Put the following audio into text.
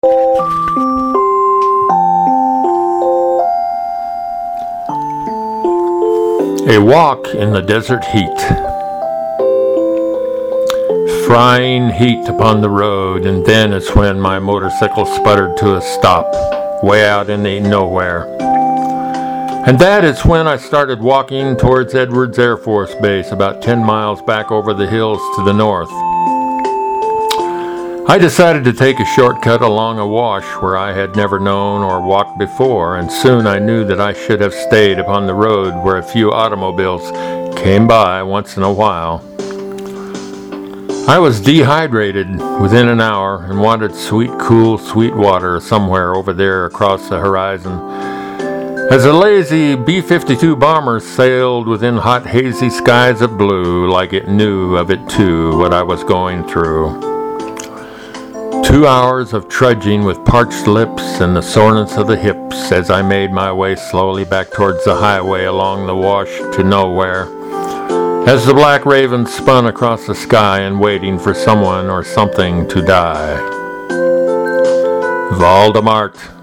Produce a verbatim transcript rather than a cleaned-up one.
A walk in the desert heat. Frying heat upon the road, and then it's when my motorcycle sputtered to a stop, way out in the nowhere. And that is when I started walking towards Edwards Air Force Base, about ten miles back over the hills to the north. I decided to take a shortcut along a wash where I had never known or walked before, and soon I knew that I should have stayed upon the road where a few automobiles came by once in a while. I was dehydrated within an hour and wanted sweet, cool, sweet water somewhere over there across the horizon. As a lazy B fifty-two bomber sailed within hot, hazy skies of blue, like it knew of it too, what I was going through. Two hours of trudging with parched lips and the soreness of the hips as I made my way slowly back towards the highway along the wash to nowhere. As the black raven spun across the sky and waiting for someone or something to die. Voldemort.